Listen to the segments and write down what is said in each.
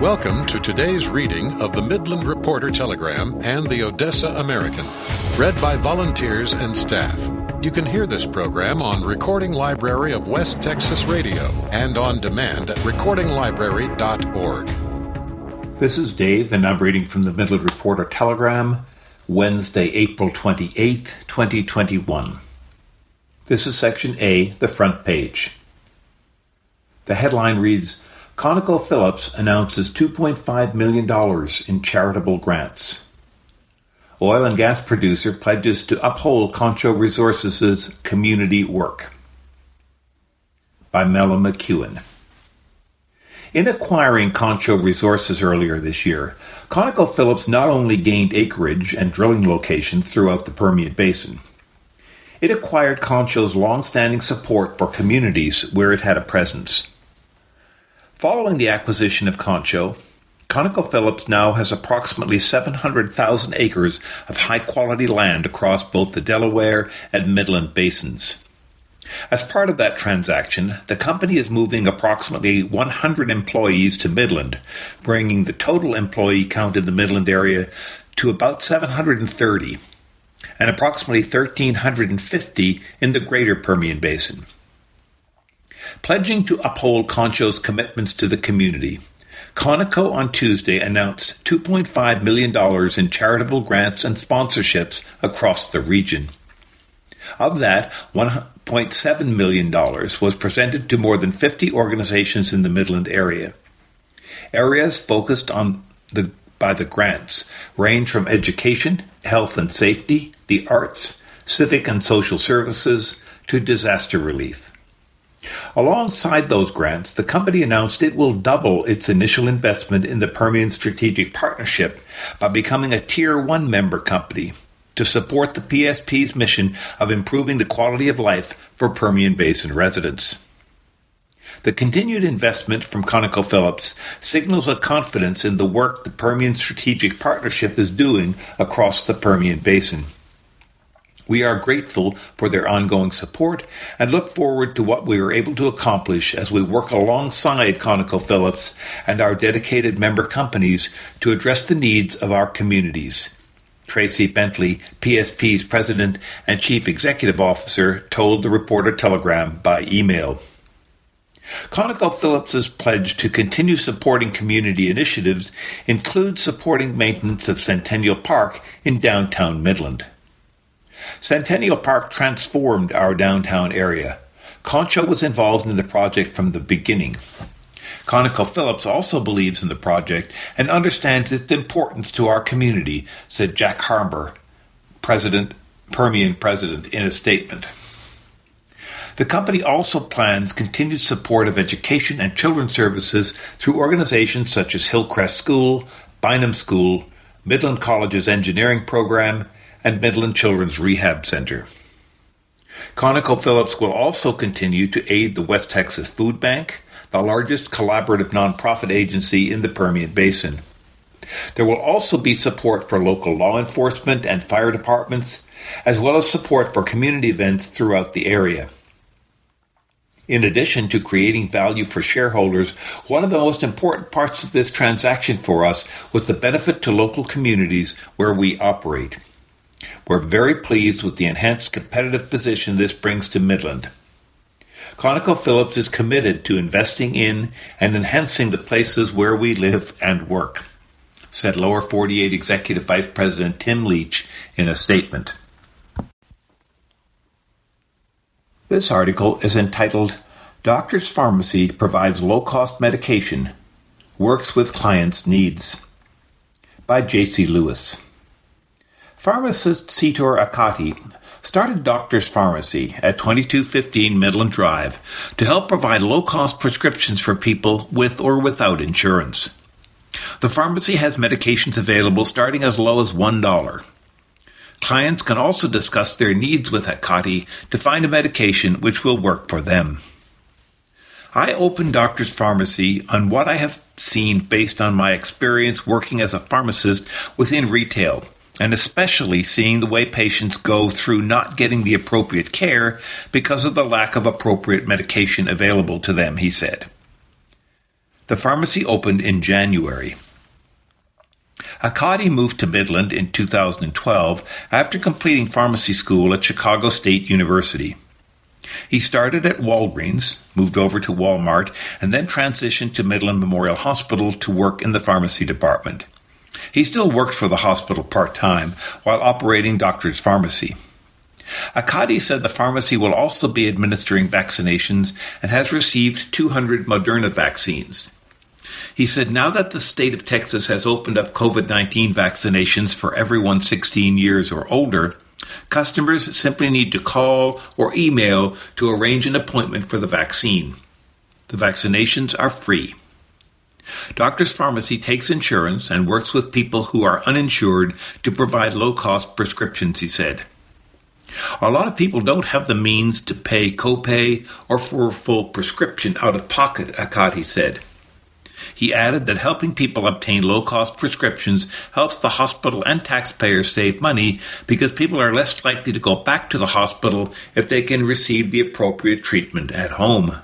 Welcome to today's reading of the Midland Reporter Telegram and the Odessa American, read by volunteers and staff. You can hear this program on Recording Library of West Texas Radio and on demand at recordinglibrary.org. This is Dave, and I'm reading from the Midland Reporter Telegram, Wednesday, April 28, 2021. This is Section A, the front page. The headline reads, ConocoPhillips announces $2.5 million in charitable grants. Oil and gas producer pledges to uphold Concho Resources' community work. By Mela McEwen. In acquiring Concho Resources earlier this year, ConocoPhillips not only gained acreage and drilling locations throughout the Permian Basin. It acquired Concho's long-standing support for communities where it had a presence. Following the acquisition of Concho, ConocoPhillips now has approximately 700,000 acres of high-quality land across both the Delaware and Midland basins. As part of that transaction, the company is moving approximately 100 employees to Midland, bringing the total employee count in the Midland area to about 730, and approximately 1,350 in the greater Permian Basin. Pledging to uphold Concho's commitments to the community, Conoco on Tuesday announced $2.5 million in charitable grants and sponsorships across the region. Of that, $1.7 million was presented to more than 50 organizations in the Midland area. Areas focused on by the grants range from education, health and safety, the arts, civic and social services, to disaster relief. Alongside those grants, the company announced it will double its initial investment in the Permian Strategic Partnership by becoming a Tier 1 member company to support the PSP's mission of improving the quality of life for Permian Basin residents. The continued investment from ConocoPhillips signals a confidence in the work the Permian Strategic Partnership is doing across the Permian Basin. We are grateful for their ongoing support and look forward to what we are able to accomplish as we work alongside ConocoPhillips and our dedicated member companies to address the needs of our communities. Tracy Bentley, PSP's President and Chief Executive Officer, told the Reporter Telegram by email. ConocoPhillips' pledge to continue supporting community initiatives includes supporting maintenance of Centennial Park in downtown Midland. Centennial Park transformed our downtown area. Concho was involved in the project from the beginning. ConocoPhillips also believes in the project and understands its importance to our community, said Jack Harbour, Permian President, in a statement. The company also plans continued support of education and children's services through organizations such as Hillcrest School, Bynum School, Midland College's engineering program, and Midland Children's Rehab Center. ConocoPhillips will also continue to aid the West Texas Food Bank, the largest collaborative nonprofit agency in the Permian Basin. There will also be support for local law enforcement and fire departments, as well as support for community events throughout the area. In addition to creating value for shareholders, one of the most important parts of this transaction for us was the benefit to local communities where we operate. We're very pleased with the enhanced competitive position this brings to Midland. ConocoPhillips is committed to investing in and enhancing the places where we live and work, said Lower 48 Executive Vice President Tim Leach in a statement. This article is entitled, Doctor's Pharmacy Provides Low-Cost Medication, Works with Clients' Needs, by J.C. Lewis. Pharmacist Sitor Akati started Doctor's Pharmacy at 2215 Midland Drive to help provide low-cost prescriptions for people with or without insurance. The pharmacy has medications available starting as low as $1. Clients can also discuss their needs with Akati to find a medication which will work for them. I opened Doctor's Pharmacy on what I have seen based on my experience working as a pharmacist within retail, and especially seeing the way patients go through not getting the appropriate care because of the lack of appropriate medication available to them, he said. The pharmacy opened in January. Akadi moved to Midland in 2012 after completing pharmacy school at Chicago State University. He started at Walgreens, moved over to Walmart, and then transitioned to Midland Memorial Hospital to work in the pharmacy department. He still worked for the hospital part-time while operating Doctor's Pharmacy. Akadi said the pharmacy will also be administering vaccinations and has received 200 Moderna vaccines. He said now that the state of Texas has opened up COVID-19 vaccinations for everyone 16 years or older, customers simply need to call or email to arrange an appointment for the vaccine. The vaccinations are free. Doctor's Pharmacy takes insurance and works with people who are uninsured to provide low-cost prescriptions, he said. A lot of people don't have the means to pay copay or for a full prescription out of pocket, Akadi said. He added that helping people obtain low-cost prescriptions helps the hospital and taxpayers save money because people are less likely to go back to the hospital if they can receive the appropriate treatment at home.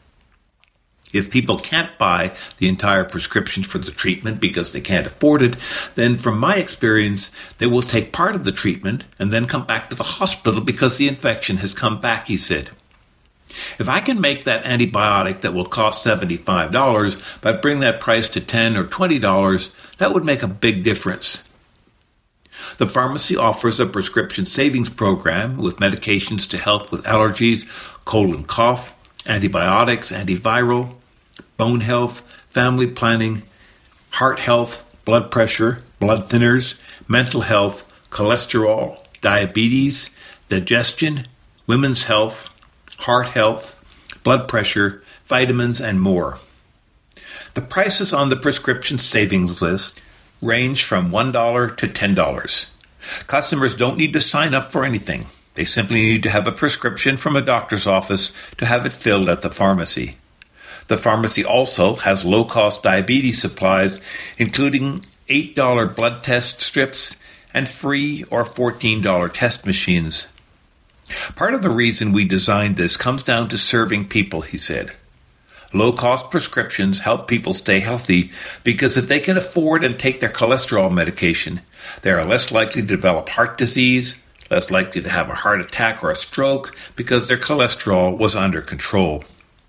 If people can't buy the entire prescription for the treatment because they can't afford it, then from my experience, they will take part of the treatment and then come back to the hospital because the infection has come back, he said. If I can make that antibiotic that will cost $75, but bring that price to $10 or $20, that would make a big difference. The pharmacy offers a prescription savings program with medications to help with allergies, cold and cough, antibiotics, antiviral, bone health, family planning, heart health, blood pressure, blood thinners, mental health, cholesterol, diabetes, digestion, women's health, heart health, blood pressure, vitamins, and more. The prices on the prescription savings list range from $1 to $10. Customers don't need to sign up for anything. They simply need to have a prescription from a doctor's office to have it filled at the pharmacy. The pharmacy also has low-cost diabetes supplies, including $8 blood test strips and free or $14 test machines. Part of the reason we designed this comes down to serving people, he said. Low-cost prescriptions help people stay healthy because if they can afford and take their cholesterol medication, they are less likely to develop heart disease, less likely to have a heart attack or a stroke because their cholesterol was under control.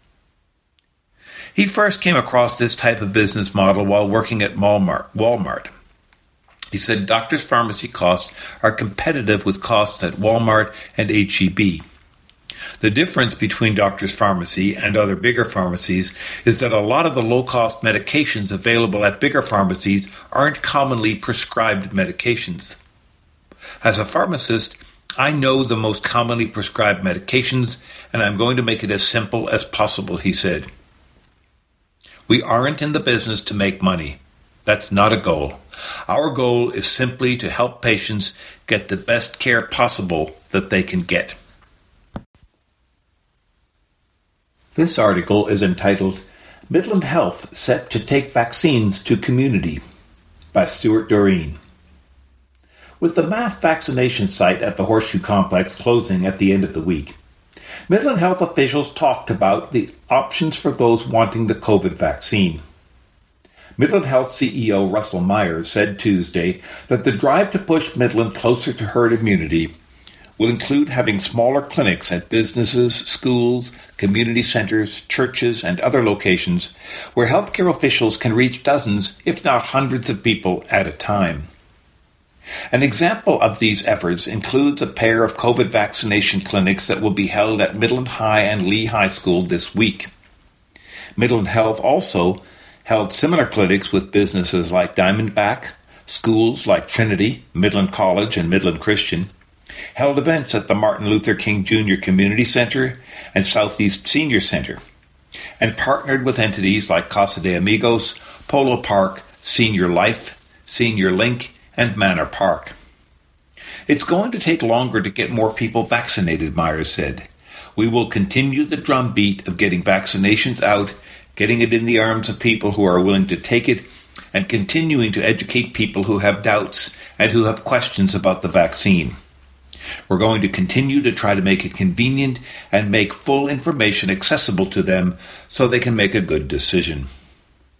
He first came across this type of business model while working at Walmart. He said Doctor's Pharmacy costs are competitive with costs at Walmart and H-E-B. The difference between Doctor's Pharmacy and other bigger pharmacies is that a lot of the low-cost medications available at bigger pharmacies aren't commonly prescribed medications. As a pharmacist, I know the most commonly prescribed medications, and I'm going to make it as simple as possible, he said. We aren't in the business to make money. That's not a goal. Our goal is simply to help patients get the best care possible that they can get. This article is entitled, Midland Health Set to Take Vaccines to Community by Stuart Doreen. With the mass vaccination site at the Horseshoe Complex closing at the end of the week, Midland Health officials talked about the options for those wanting the COVID vaccine. Midland Health CEO Russell Myers said Tuesday that the drive to push Midland closer to herd immunity will include having smaller clinics at businesses, schools, community centers, churches, and other locations where healthcare officials can reach dozens, if not hundreds of people at a time. An example of these efforts includes a pair of COVID vaccination clinics that will be held at Midland High and Lee High School this week. Midland Health also held similar clinics with businesses like Diamondback, schools like Trinity, Midland College, and Midland Christian, held events at the Martin Luther King Jr. Community Center and Southeast Senior Center, and partnered with entities like Casa de Amigos, Polo Park, Senior Life, Senior Link, and Manor Park. It's going to take longer to get more people vaccinated, Myers said. We will continue the drumbeat of getting vaccinations out, getting it in the arms of people who are willing to take it, and continuing to educate people who have doubts and who have questions about the vaccine. We're going to continue to try to make it convenient and make full information accessible to them so they can make a good decision.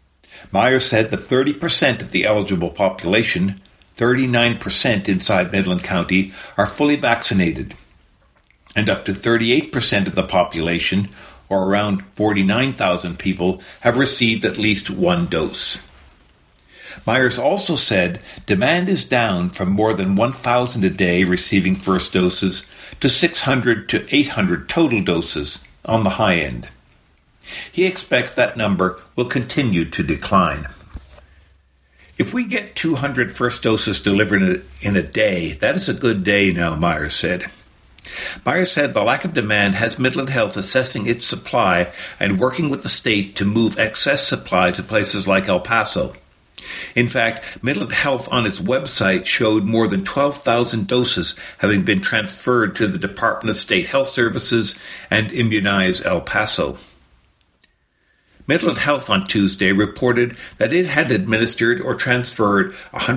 Myers said that 30% of the eligible population, 39% inside Midland County, are fully vaccinated, and up to 38% of the population, or around 49,000 people, have received at least one dose. Myers also said demand is down from more than 1,000 a day receiving first doses to 600 to 800 total doses on the high end. He expects that number will continue to decline. If we get 200 first doses delivered in a day, that is a good day now, Myers said. Myers said the lack of demand has Midland Health assessing its supply and working with the state to move excess supply to places like El Paso. In fact, Midland Health on its website showed more than 12,000 doses having been transferred to the Department of State Health Services and Immunize El Paso. Midland Health on Tuesday reported that it had administered or transferred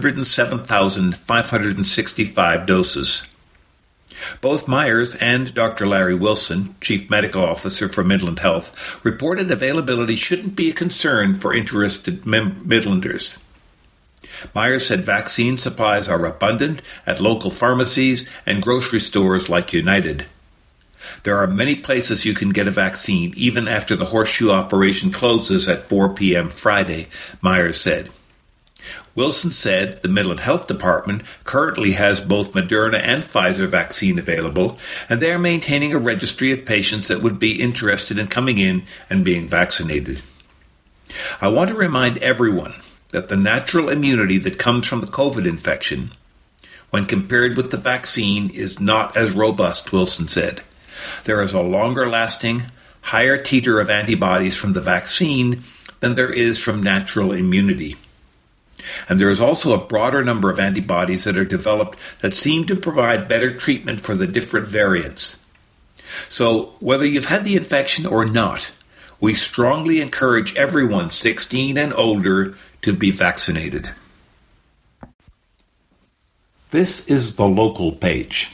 107,565 doses. Both Myers and Dr. Larry Wilson, Chief Medical Officer for Midland Health, reported availability shouldn't be a concern for interested Midlanders. Myers said vaccine supplies are abundant at local pharmacies and grocery stores like United. There are many places you can get a vaccine even after the horseshoe operation closes at 4 p.m. Friday, Myers said. Wilson said the Midland Health Department currently has both Moderna and Pfizer vaccine available, and they are maintaining a registry of patients that would be interested in coming in and being vaccinated. I want to remind everyone that the natural immunity that comes from the COVID infection, when compared with the vaccine, is not as robust, Wilson said. There is a longer-lasting, higher titer of antibodies from the vaccine than there is from natural immunity. And there is also a broader number of antibodies that are developed that seem to provide better treatment for the different variants. So, whether you've had the infection or not, we strongly encourage everyone 16 and older to be vaccinated. This is the local page.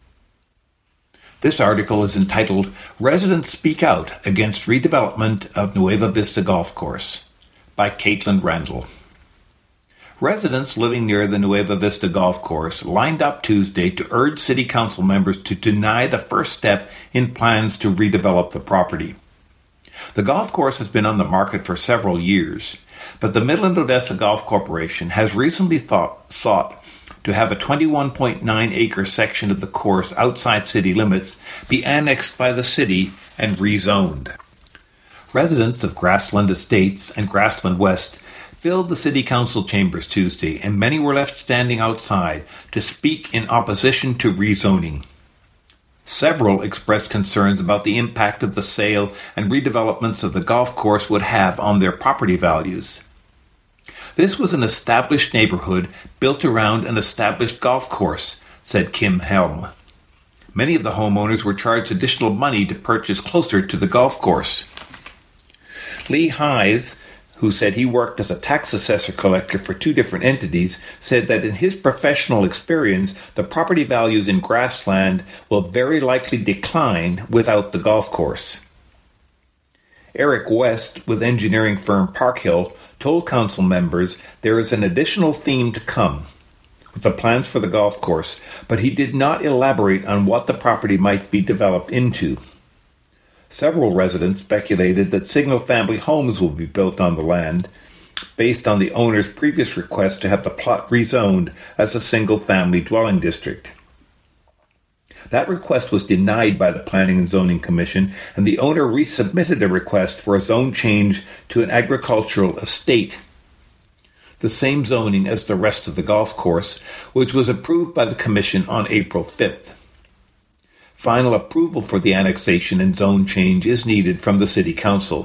This article is entitled, Residents Speak Out Against Redevelopment of Nueva Vista Golf Course, by Caitlin Randall. Residents living near the Nueva Vista Golf Course lined up Tuesday to urge City Council members to deny the first step in plans to redevelop the property. The golf course has been on the market for several years, but the Midland Odessa Golf Corporation has recently sought to have a 21.9-acre section of the course outside city limits be annexed by the city and rezoned. Residents of Grassland Estates and Grassland West filled the City Council chambers Tuesday, and many were left standing outside to speak in opposition to rezoning. Several expressed concerns about the impact of the sale and redevelopments of the golf course would have on their property values. This was an established neighborhood built around an established golf course, said Kim Helm. Many of the homeowners were charged additional money to purchase closer to the golf course. Lee Hayes, who said he worked as a tax assessor collector for two different entities, said that in his professional experience, the property values in Grassland will very likely decline without the golf course. Eric West, with engineering firm Parkhill, told council members there is an additional theme to come with the plans for the golf course, but he did not elaborate on what the property might be developed into. Several residents speculated that single-family homes will be built on the land, based on the owner's previous request to have the plot rezoned as a single-family dwelling district. That request was denied by the Planning and Zoning Commission, and the owner resubmitted a request for a zone change to an agricultural estate, the same zoning as the rest of the golf course, which was approved by the Commission on April 5th. Final approval for the annexation and zone change is needed from the City Council.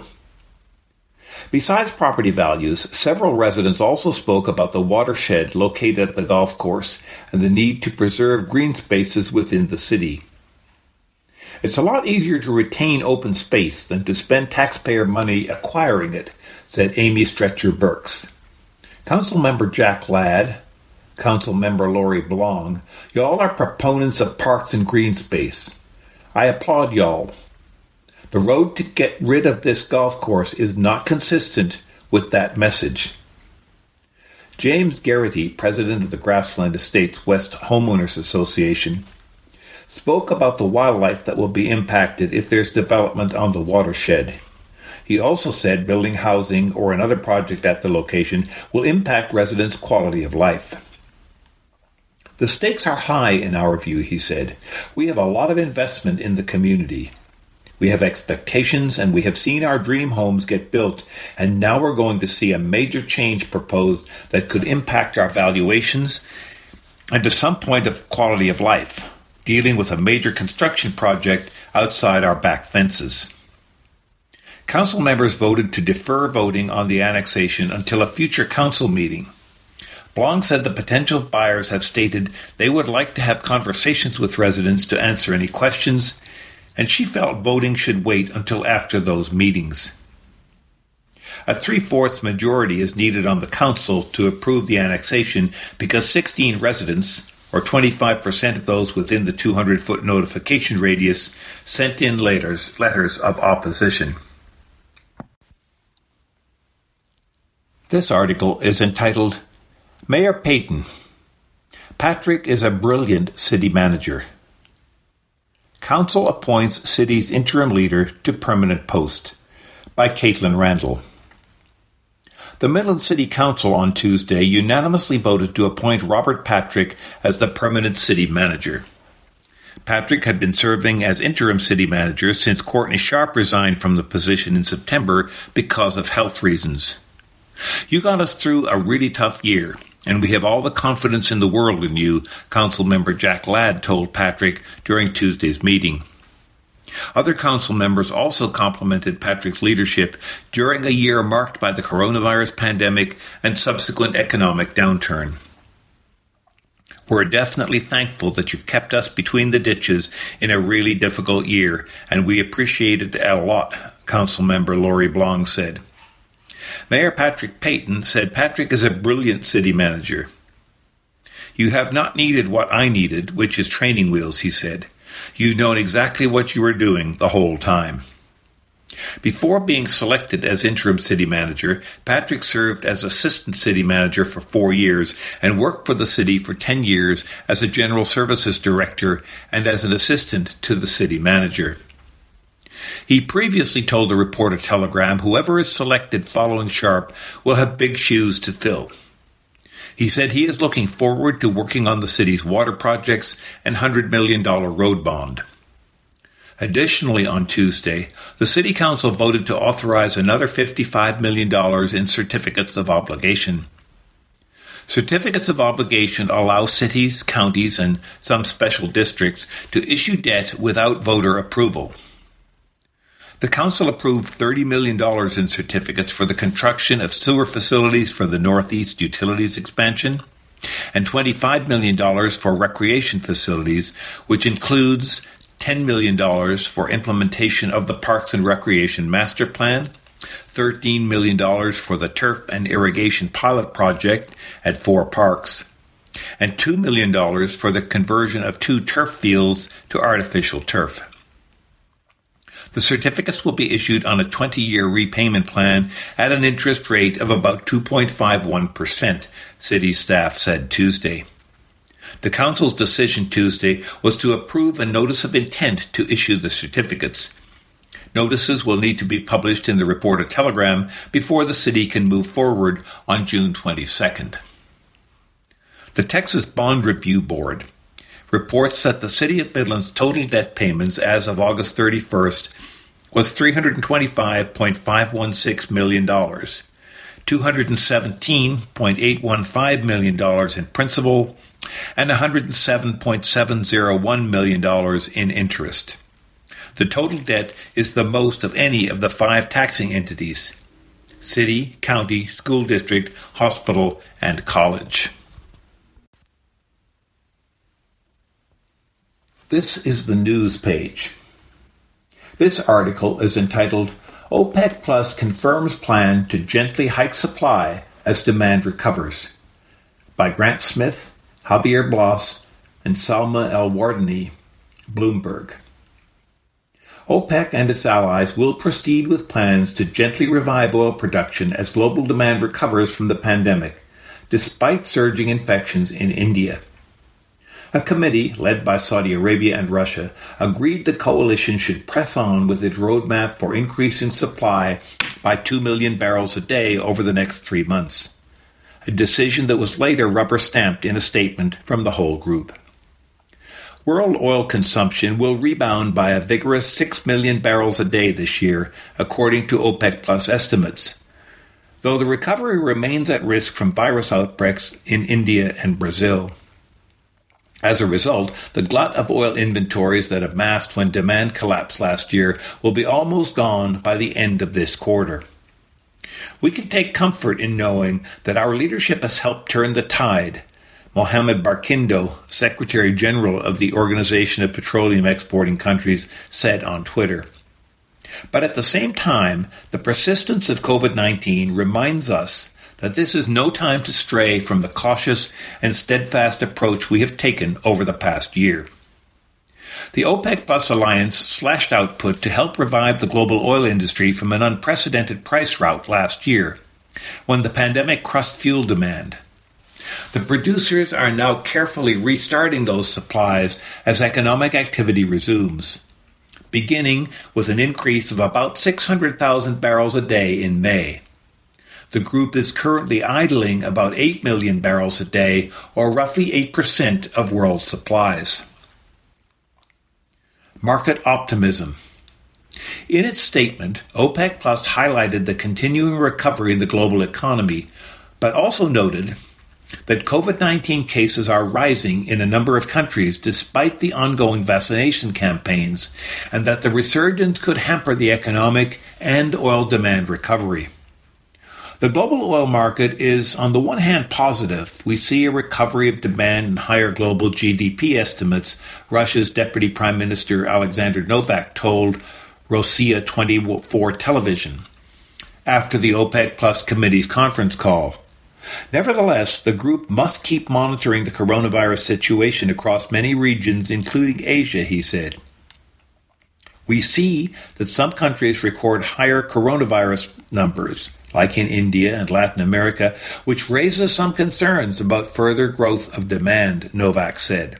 Besides property values, several residents also spoke about the watershed located at the golf course and the need to preserve green spaces within the city. It's a lot easier to retain open space than to spend taxpayer money acquiring it, said Amy Stretcher-Burks. Councilmember Jack Ladd, Councilmember Lori Blong, y'all are proponents of parks and green space. I applaud y'all. The road to get rid of this golf course is not consistent with that message. James Garrity, president of the Grassland Estates West Homeowners Association, spoke about the wildlife that will be impacted if there's development on the watershed. He also said building housing or another project at the location will impact residents' quality of life. The stakes are high in our view, he said. We have a lot of investment in the community. We have expectations, and we have seen our dream homes get built, and now we're going to see a major change proposed that could impact our valuations and to some point of quality of life, dealing with a major construction project outside our back fences. Council members voted to defer voting on the annexation until a future council meeting. Blong said the potential buyers have stated they would like to have conversations with residents to answer any questions, and she felt voting should wait until after those meetings. A 3/4 majority is needed on the council to approve the annexation because 16 residents, or 25% of those within the 200-foot notification radius, sent in letters of opposition. This article is entitled, Mayor Payton. Patrick is a brilliant city manager. Council appoints city's interim leader to permanent post, by Caitlin Randall. The Midland City Council on Tuesday unanimously voted to appoint Robert Patrick as the permanent city manager. Patrick had been serving as interim city manager since Courtney Sharp resigned from the position in September because of health reasons. You got us through a really tough year, and we have all the confidence in the world in you, Council member Jack Ladd told Patrick during Tuesday's meeting. Other council members also complimented Patrick's leadership during a year marked by the coronavirus pandemic and subsequent economic downturn. We're definitely thankful that you've kept us between the ditches in a really difficult year, and we appreciate it a lot, Council member Lori Blong said. Mayor Patrick Payton said Patrick is a brilliant city manager. You have not needed what I needed, which is training wheels, he said. You've known exactly what you were doing the whole time. Before being selected as interim city manager, Patrick served as assistant city manager for 4 years and worked for the city for 10 years as a general services director and as an assistant to the city manager. He previously told the Reporter-Telegram whoever is selected following Sharp will have big shoes to fill. He said he is looking forward to working on the city's water projects and $100 million road bond. Additionally, on Tuesday, the City Council voted to authorize another $55 million in certificates of obligation. Certificates of obligation allow cities, counties, and some special districts to issue debt without voter approval. The Council approved $30 million in certificates for the construction of sewer facilities for the Northeast Utilities expansion and $25 million for recreation facilities, which includes $10 million for implementation of the Parks and Recreation Master Plan, $13 million for the turf and irrigation pilot project at 4 parks, and $2 million for the conversion of 2 turf fields to artificial turf. The certificates will be issued on a 20-year repayment plan at an interest rate of about 2.51%, city staff said Tuesday. The Council's decision Tuesday was to approve a notice of intent to issue the certificates. Notices will need to be published in the Reporter-Telegram before the city can move forward on June 22nd. The Texas Bond Review Board reports that the City of Midland's total debt payments as of August 31st was $325.516 million, $217.815 million in principal, and $107.701 million in interest. The total debt is the most of any of the 5 taxing entities: city, county, school district, hospital, and college. This is the news page. This article is entitled, OPEC Plus confirms plan to gently hike supply as demand recovers, by Grant Smith, Javier Blas, and Salma El-Wardani, Bloomberg. OPEC and its allies will proceed with plans to gently revive oil production as global demand recovers from the pandemic, despite surging infections in India. A committee, led by Saudi Arabia and Russia, agreed the coalition should press on with its roadmap for increasing supply by 2 million barrels a day over the next 3 months, a decision that was later rubber-stamped in a statement from the whole group. World oil consumption will rebound by a vigorous 6 million barrels a day this year, according to OPEC Plus estimates, though the recovery remains at risk from virus outbreaks in India and Brazil. As a result, the glut of oil inventories that amassed when demand collapsed last year will be almost gone by the end of this quarter. We can take comfort in knowing that our leadership has helped turn the tide, Mohammed Barkindo, Secretary General of the Organization of Petroleum Exporting Countries, said on Twitter. But at the same time, the persistence of COVID-19 reminds us that this is no time to stray from the cautious and steadfast approach we have taken over the past year. The OPEC Plus alliance slashed output to help revive the global oil industry from an unprecedented price rout last year, when the pandemic crushed fuel demand. The producers are now carefully restarting those supplies as economic activity resumes, beginning with an increase of about 600,000 barrels a day in May. The group is currently idling about 8 million barrels a day, or roughly 8% of world supplies. Market optimism. In its statement, OPEC Plus highlighted the continuing recovery in the global economy, but also noted that COVID-19 cases are rising in a number of countries despite the ongoing vaccination campaigns, and that the resurgence could hamper the economic and oil demand recovery. The global oil market is, on the one hand, positive. We see a recovery of demand and higher global GDP estimates, Russia's Deputy Prime Minister Alexander Novak told Rossiya 24 television after the OPEC Plus committee's conference call. Nevertheless, the group must keep monitoring the coronavirus situation across many regions, including Asia, he said. We see that some countries record higher coronavirus numbers, like in India and Latin America, which raises some concerns about further growth of demand, Novak said.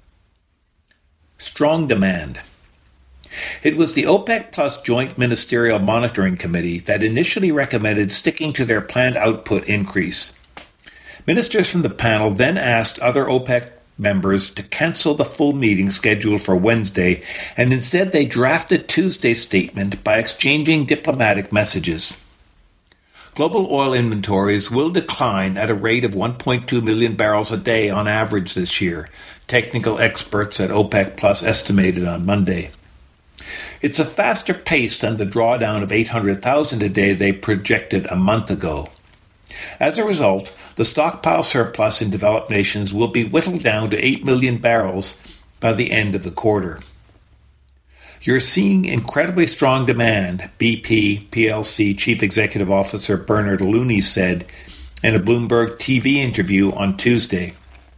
Strong demand. It was the OPEC Plus Joint Ministerial Monitoring Committee that initially recommended sticking to their planned output increase. Ministers from the panel then asked other OPEC members to cancel the full meeting scheduled for Wednesday, and instead they drafted Tuesday's statement by exchanging diplomatic messages. Global oil inventories will decline at a rate of 1.2 million barrels a day on average this year, technical experts at OPEC Plus estimated on Monday. It's a faster pace than the drawdown of 800,000 a day they projected a month ago. As a result, the stockpile surplus in developed nations will be whittled down to 8 million barrels by the end of the quarter. You're seeing incredibly strong demand, BP plc Chief Executive Officer Bernard Looney said in a Bloomberg TV interview on Tuesday.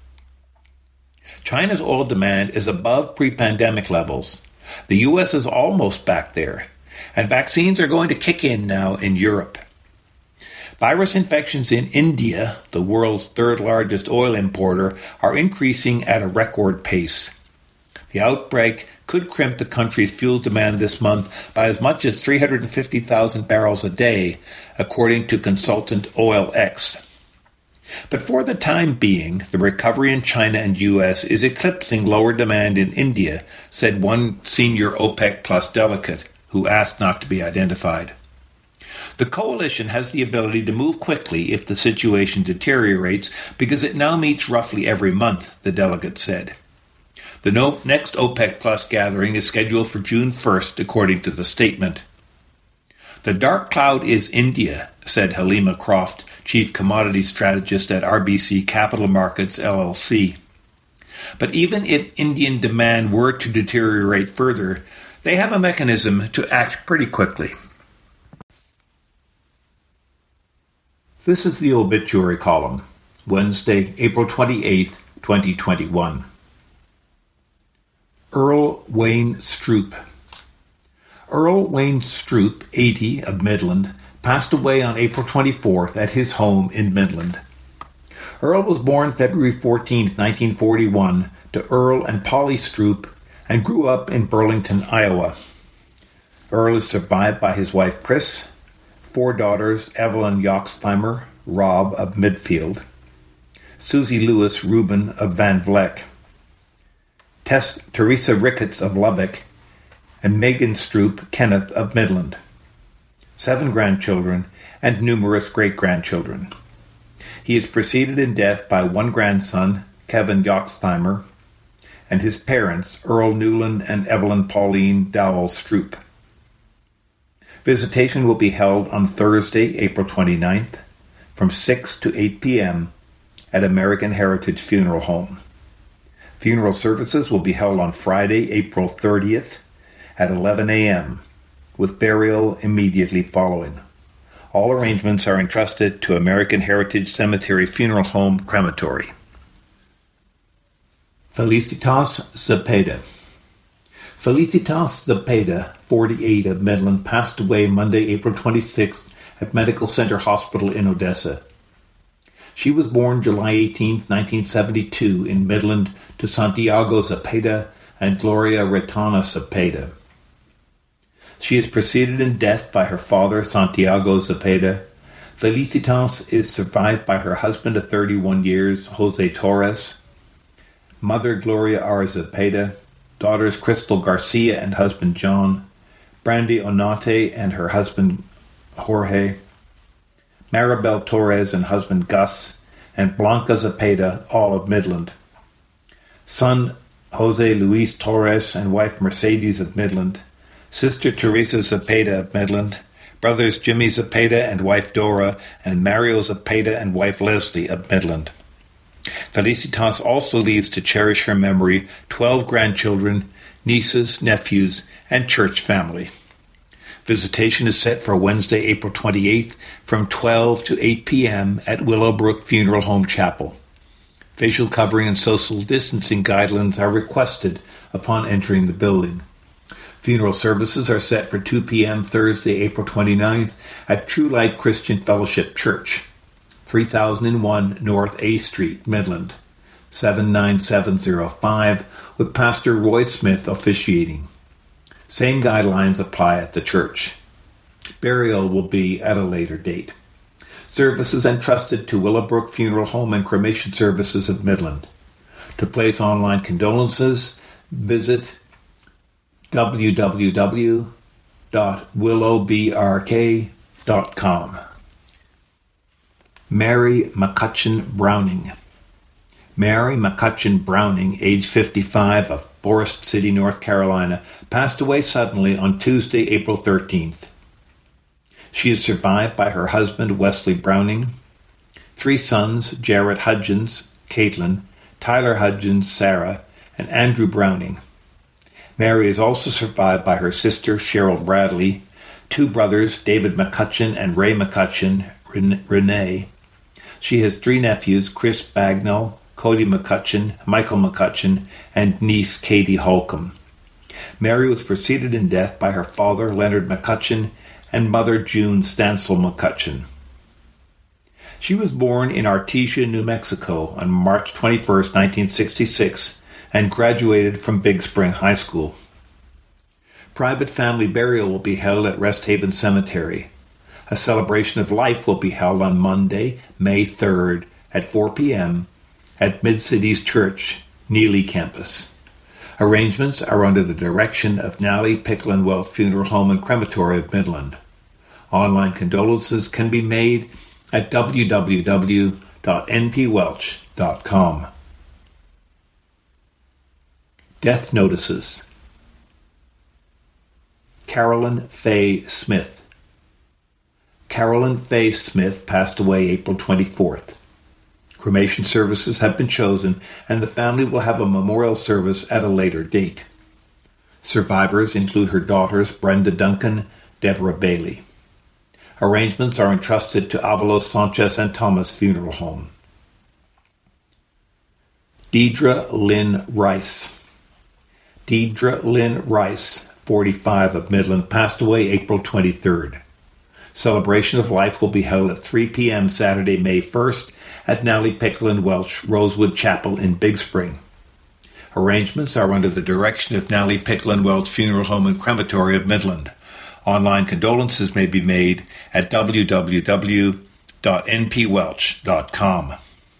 China's oil demand is above pre-pandemic levels. The U.S. is almost back there, and vaccines are going to kick in now in Europe. Virus infections in India, the world's third largest oil importer, are increasing at a record pace. The outbreak could crimp the country's fuel demand this month by as much as 350,000 barrels a day, according to consultant OilX. But for the time being, the recovery in China and U.S. is eclipsing lower demand in India, said one senior OPEC Plus delegate, who asked not to be identified. The coalition has the ability to move quickly if the situation deteriorates because it now meets roughly every month, the delegate said. The next OPEC Plus gathering is scheduled for June 1st, according to the statement. The dark cloud is India, said Halima Croft, Chief Commodity Strategist at RBC Capital Markets, LLC. But even if Indian demand were to deteriorate further, they have a mechanism to act pretty quickly. This is the obituary column, Wednesday, April 28, 2021. Earl Wayne Stroop. Earl Wayne Stroop, 80, of Midland, passed away on April 24th at his home in Midland. Earl was born February 14, 1941, to Earl and Polly Stroop, and grew up in Burlington, Iowa. Earl is survived by his wife Chris, 4 daughters, Evelyn Yoxtheimer, Rob of Midfield, Susie Lewis Rubin of Van Vleck, Teresa Ricketts of Lubbock, and Megan Stroop Kenneth of Midland. 7 grandchildren and numerous great-grandchildren. He is preceded in death by 1 grandson, Kevin Yoxtheimer, and his parents, Earl Newland and Evelyn Pauline Dowell Stroop. Visitation will be held on Thursday, April 29th, from 6 to 8 p.m. at American Heritage Funeral Home. Funeral services will be held on Friday, April 30th at 11 a.m., with burial immediately following. All arrangements are entrusted to American Heritage Cemetery Funeral Home Crematory. Felicitas Zepeda. Felicitas Zepeda, 48, of Midland, passed away Monday, April 26th at Medical Center Hospital in Odessa. She was born July 18, 1972, in Midland to Santiago Zepeda and Gloria Retana Zepeda. She is preceded in death by her father, Santiago Zepeda. Felicitas is survived by her husband of 31 years, Jose Torres, mother Gloria R. Zepeda, daughters Crystal Garcia and husband John, Brandy Onate and her husband Jorge, Maribel Torres and husband Gus, and Blanca Zepeda, all of Midland. Son Jose Luis Torres and wife Mercedes of Midland, sister Teresa Zepeda of Midland, brothers Jimmy Zepeda and wife Dora, and Mario Zepeda and wife Leslie of Midland. Felicitas also leaves to cherish her memory 12 grandchildren, nieces, nephews, and church family. Visitation is set for Wednesday, April 28th from 12 to 8 p.m. at Willowbrook Funeral Home Chapel. Facial covering and social distancing guidelines are requested upon entering the building. Funeral services are set for 2 p.m. Thursday, April 29th at True Light Christian Fellowship Church, 3001 North A Street, Midland, 79705, with Pastor Roy Smith officiating. Same guidelines apply at the church. Burial will be at a later date. Services entrusted to Willowbrook Funeral Home and Cremation Services of Midland. To place online condolences, visit www.willowbrk.com. Mary McCutcheon Browning. Mary McCutcheon Browning, age 55, of Forest City, North Carolina, passed away suddenly on Tuesday, April 13th. She is survived by her husband, Wesley Browning, 3 sons, Jarrett Hudgens, Caitlin, Tyler Hudgens, Sarah, and Andrew Browning. Mary is also survived by her sister, Cheryl Bradley, 2 brothers, David McCutcheon and Ray McCutcheon, Renee. She has 3 nephews, Chris Bagnall, Cody McCutcheon, Michael McCutcheon, and niece Katie Holcomb. Mary was preceded in death by her father, Leonard McCutcheon, and mother, June Stansel McCutcheon. She was born in Artesia, New Mexico on March 21, 1966, and graduated from Big Spring High School. Private family burial will be held at Rest Haven Cemetery. A celebration of life will be held on Monday, May 3rd at 4 p.m. at Mid-Cities Church, Neely Campus. Arrangements are under the direction of Nally Picklenwelt Funeral Home and Crematory of Midland. Online condolences can be made at www.npwelch.com. Death notices. Carolyn Faye Smith. Carolyn Faye Smith passed away April 24th. Cremation services have been chosen, and the family will have a memorial service at a later date. Survivors include her daughters Brenda Duncan, Deborah Bailey. Arrangements are entrusted to Avalos Sanchez and Thomas Funeral Home. Deidre Lynn Rice. Deidre Lynn Rice, 45 of Midland, passed away April 23rd. Celebration of Life will be held at 3 p.m. Saturday, May 1st at Nally Pickle and Welch Rosewood Chapel in Big Spring. Arrangements are under the direction of Nally Pickle and Welch Funeral Home and Crematory of Midland. Online condolences may be made at www.npwelch.com.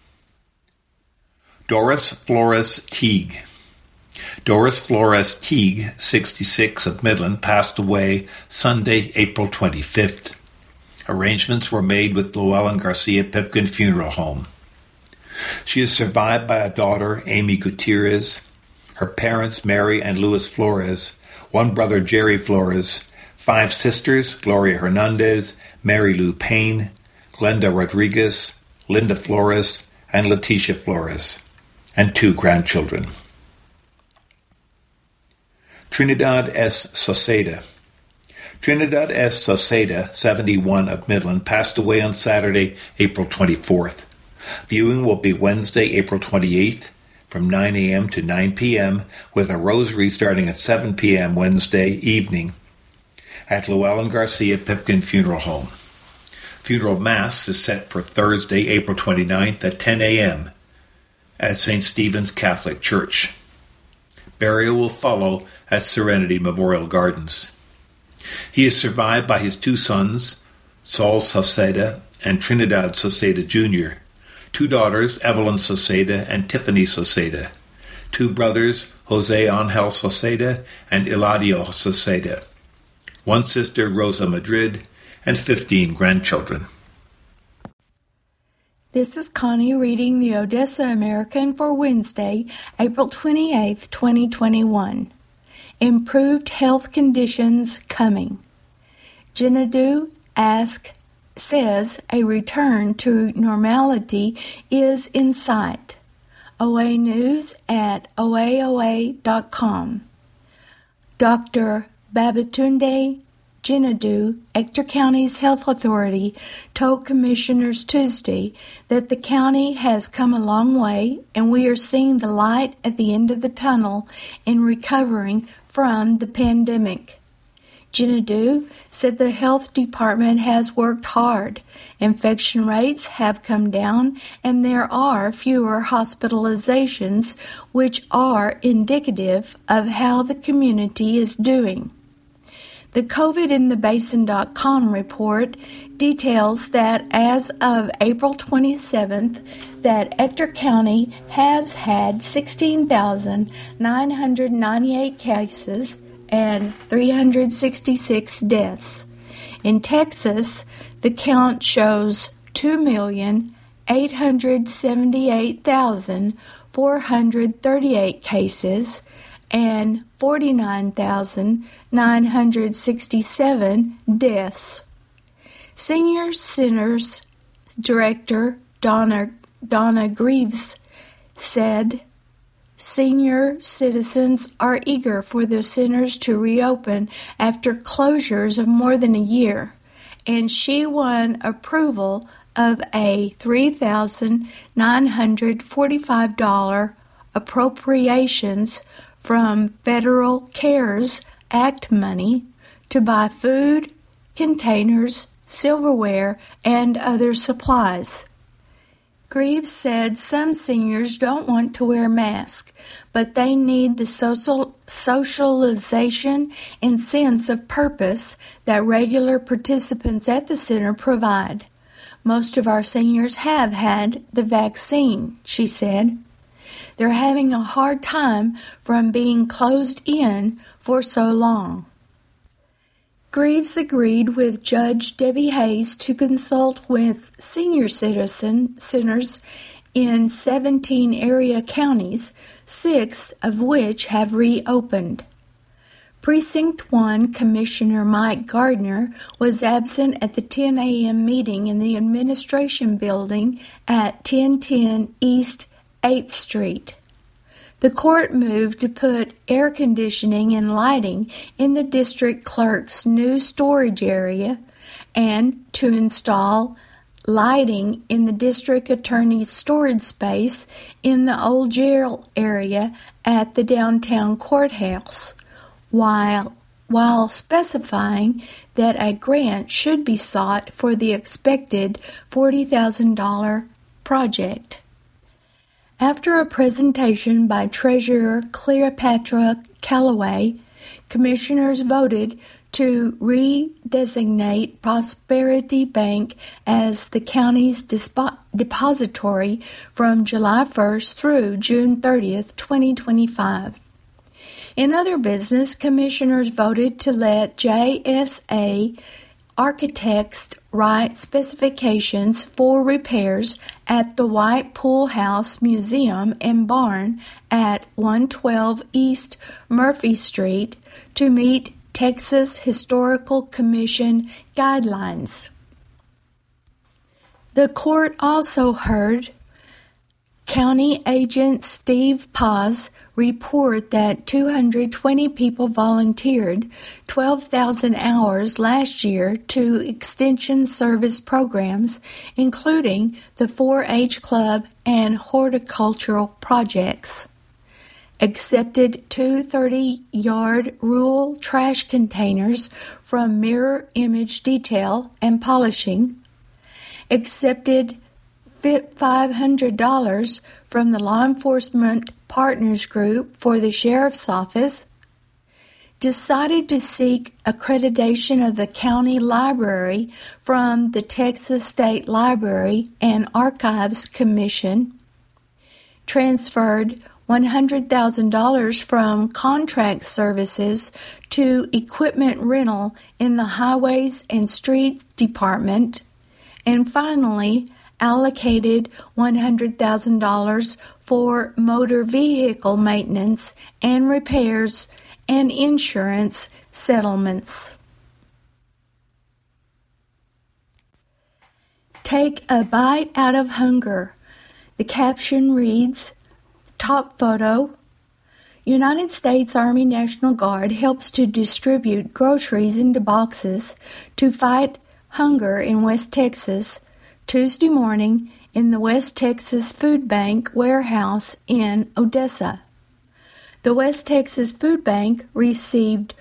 Doris Flores Teague. Doris Flores Teague, 66, of Midland, passed away Sunday, April 25th. Arrangements were made with Llewellyn Garcia Pipkin Funeral Home. She is survived by a daughter, Amy Gutierrez, her parents, Mary and Louis Flores, one brother, Jerry Flores, 5 sisters, Gloria Hernandez, Mary Lou Payne, Glenda Rodriguez, Linda Flores, and Leticia Flores, and 2 grandchildren. Trinidad S. Soseda. Trinidad S. Soseda, 71, of Midland, passed away on Saturday, April 24th. Viewing will be Wednesday, April 28th, from 9 a.m. to 9 p.m., with a rosary starting at 7 p.m. Wednesday evening at Llewellyn Garcia Pipkin Funeral Home. Funeral Mass is set for Thursday, April 29th at 10 a.m. at St. Stephen's Catholic Church. Burial will follow at Serenity Memorial Gardens. He is survived by his 2 sons, Saul Soseda and Trinidad Soseda Jr., 2 daughters, Evelyn Soseda and Tiffany Soseda, 2 brothers, Jose Angel Soseda and Eladio Soseda, 1 sister, Rosa Madrid, and 15 grandchildren. This is Connie reading the Odessa American for Wednesday, April 28, 2021. Improved health conditions coming. Jinadu says a return to normality is in sight. OA News at oaoa.com. Dr. Babatunde Jinadu, Ector County's health authority, told commissioners Tuesday that the county has come a long way and we are seeing the light at the end of the tunnel in recovering from the pandemic. Jinadu said the health department has worked hard. Infection rates have come down and there are fewer hospitalizations, which are indicative of how the community is doing. The COVIDinthebasin.com report details that as of April 27th, that Ector County has had 16,998 cases and 366 deaths. In Texas, the count shows 2,878,438 cases and 49,967 deaths. Senior Centers Director Donna Greaves said, "Senior citizens are eager for their centers to reopen after closures of more than a year," and she won approval of a $3,945 appropriations from Federal CARES Act money to buy food, containers, silverware, and other supplies. Greaves said some seniors don't want to wear masks, but they need the socialization and sense of purpose that regular participants at the center provide. Most of our seniors have had the vaccine, she said. They're having a hard time from being closed in for so long. Greaves agreed with Judge Debbie Hayes to consult with senior centers in 17 area counties, 6 of which have reopened. Precinct 1 Commissioner Mike Gardner was absent at the 10 a.m. meeting in the administration building at 1010 East 8th Street. The court moved to put air conditioning and lighting in the district clerk's new storage area and to install lighting in the district attorney's storage space in the old jail area at the downtown courthouse, while while specifying that a grant should be sought for the expected $40,000 project. After a presentation by Treasurer Cleopatra Calloway, Commissioners voted to redesignate Prosperity Bank as the county's depository from July 1st through June 30th, 2025. In other business, Commissioners voted to let JSA Architects write specifications for repairs at the White Pool House Museum and Barn at 112 East Murphy Street to meet Texas Historical Commission guidelines. The court also heard County Agent Steve Paz report that 220 people volunteered 12,000 hours last year to extension service programs, including the 4-H Club and horticultural projects. Accepted 2 30-yard rural trash containers from Mirror Image Detail and Polishing. Accepted $500 from the Law Enforcement Partners Group for the Sheriff's Office. Decided to seek accreditation of the county library from the Texas State Library and Archives Commission. Transferred $100,000 from contract services to equipment rental in the Highways and Streets Department, and finally allocated $100,000 for motor vehicle maintenance and repairs and insurance settlements. Take a bite out of hunger. The caption reads, Top photo. United States Army National Guard helps to distribute groceries into boxes to fight hunger in West Texas Tuesday morning in the West Texas Food Bank warehouse in Odessa. The West Texas Food Bank received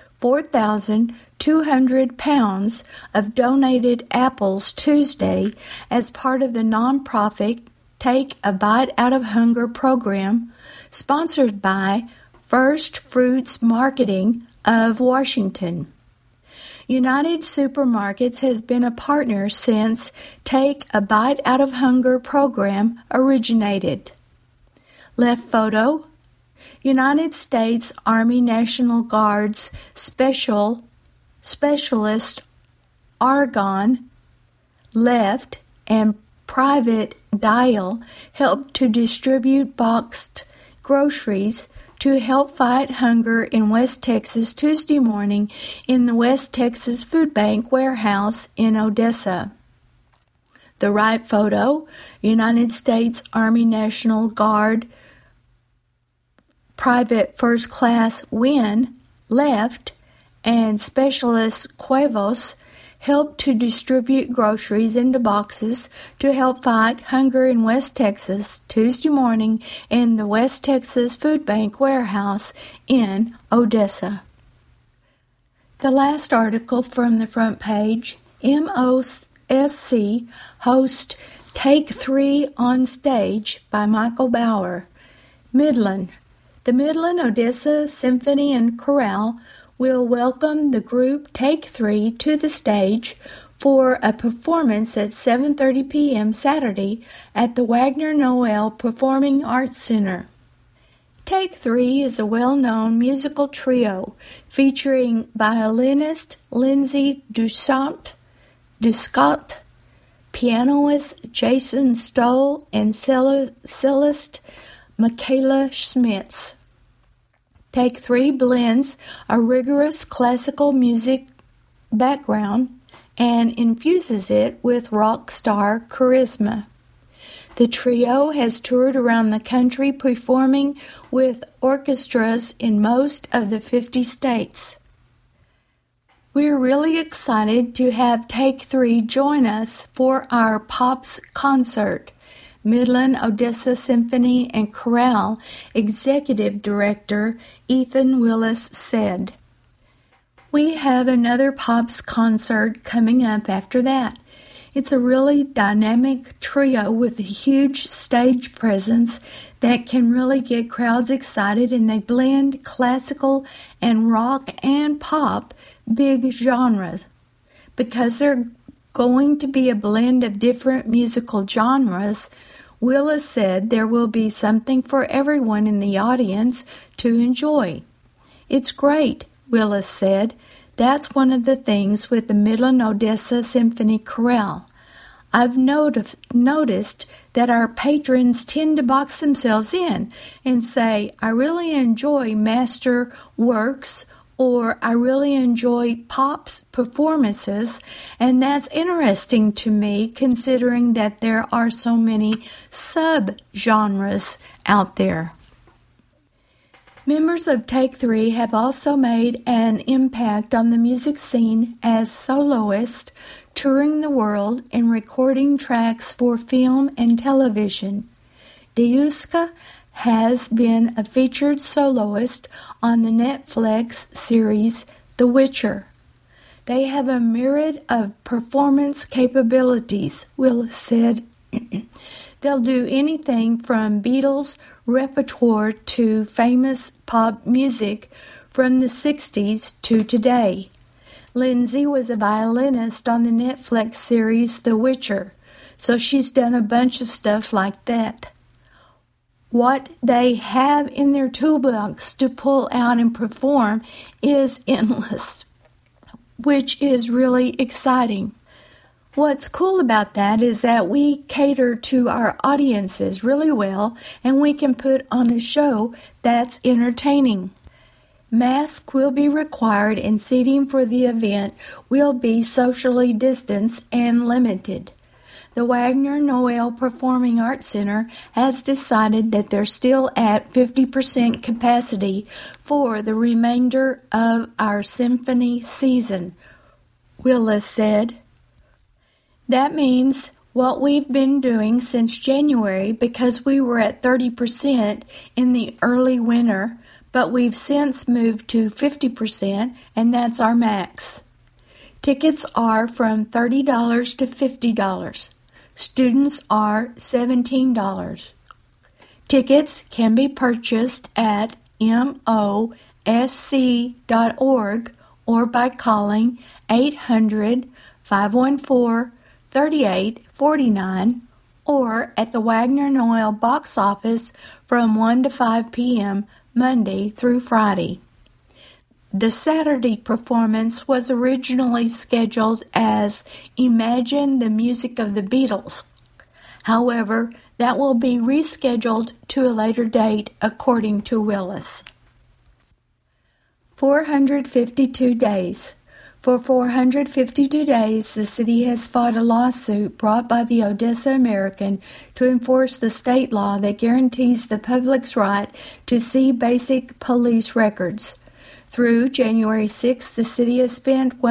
4,200 pounds of donated apples Tuesday as part of the nonprofit Take a Bite Out of Hunger program sponsored by First Fruits Marketing of Washington. United Supermarkets has been a partner since Take a Bite Out of Hunger program originated. Left photo, United States Army National Guard's Specialist Argonne, left, and Private Dial helped to distribute boxed groceries to help fight hunger in West Texas Tuesday morning in the West Texas Food Bank warehouse in Odessa. The right photo, United States Army National Guard Private First Class Win, left, and Specialist Cuevas helped to distribute groceries into boxes to help fight hunger in West Texas Tuesday morning in the West Texas Food Bank warehouse in Odessa. The last article from the front page, MOSC host Take 3 on Stage by Michael Bauer. Midland. The Midland Odessa Symphony and Chorale will welcome the group Take 3 to the stage for a performance at 7:30 p.m. Saturday at the Wagner Noel Performing Arts Center. Take 3 is a well-known musical trio featuring violinist Lindsay Duscott, pianist Jason Stoll, and cellist Michaela Schmitz. Take 3 blends a rigorous classical music background and infuses it with rock star charisma. The trio has toured around the country performing with orchestras in most of the 50 states. We're really excited to have Take 3 join us for our Pops concert, Midland Odessa Symphony and Chorale Executive Director Ethan Willis said. We have another Pops concert coming up after that. It's a really dynamic trio with a huge stage presence that can really get crowds excited, and they blend classical and rock and pop, big genres. Because they're going to be a blend of different musical genres, Willis said there will be something for everyone in the audience to enjoy. It's great, Willis said. That's one of the things with the Midland Odessa Symphony Chorale. I've noticed that our patrons tend to box themselves in and say, I really enjoy master works, or I really enjoy Pop's performances, and that's interesting to me considering that there are so many sub-genres out there. Members of Take Three have also made an impact on the music scene as soloists, touring the world and recording tracks for film and television. Deuska has been a featured soloist on the Netflix series The Witcher. They have a myriad of performance capabilities, Willis said. They'll do anything from Beatles repertoire to famous pop music from the 60s to today. Lindsay was a violinist on the Netflix series The Witcher, so she's done a bunch of stuff like that. What they have in their toolbox to pull out and perform is endless, which is really exciting. What's cool about that is that we cater to our audiences really well, and we can put on a show that's entertaining. Masks will be required, and seating for the event will be socially distanced and limited. The Wagner Noel Performing Arts Center has decided that they're still at 50% capacity for the remainder of our symphony season, Willis said. That means what we've been doing since January, because we were at 30% in the early winter, but we've since moved to 50%, and that's our max. Tickets are from $30 to $50. Students are $17. Tickets can be purchased at mosc.org or by calling 800-514-3849 or at the Wagner Noel box office from 1 to 5 p.m. Monday through Friday. The Saturday performance was originally scheduled as Imagine the Music of the Beatles. However, that will be rescheduled to a later date, according to Willis. 452 days. For 452 days, the city has fought a lawsuit brought by the Odessa American to enforce the state law that guarantees the public's right to see basic police records. Through January 6th, the city has spent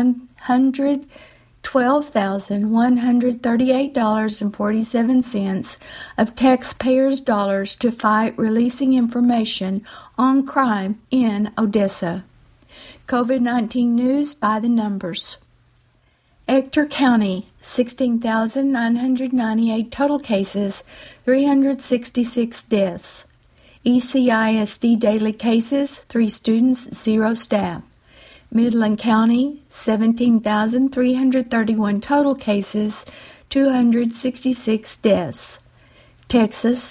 $112,138.47 of taxpayers' dollars to fight releasing information on crime in Odessa. COVID-19 news by the numbers. Ector County, 16,998 total cases, 366 deaths. ECISD daily cases, 3 students, 0 staff. Midland County, 17,331 total cases, 266 deaths. Texas,